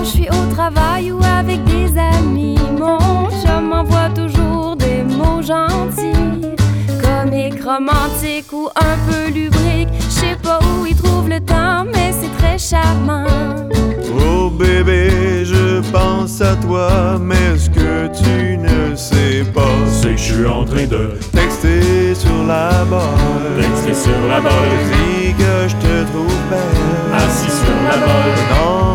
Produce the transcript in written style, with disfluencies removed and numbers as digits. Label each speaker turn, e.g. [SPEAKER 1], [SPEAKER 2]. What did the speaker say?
[SPEAKER 1] Quand je suis au travail ou avec des amis, mon chum m'envoie toujours des mots gentils, comiques, romantiques ou un peu lubriques. Je sais pas où il trouve le temps, mais c'est très charmant.
[SPEAKER 2] Oh bébé, je pense à toi, mais ce que tu ne sais pas,
[SPEAKER 3] c'est que je suis en train de
[SPEAKER 2] texter sur la balle.
[SPEAKER 3] texter sur la balle,
[SPEAKER 2] Dis que je te trouve belle,
[SPEAKER 3] assis sur la balle.
[SPEAKER 2] dans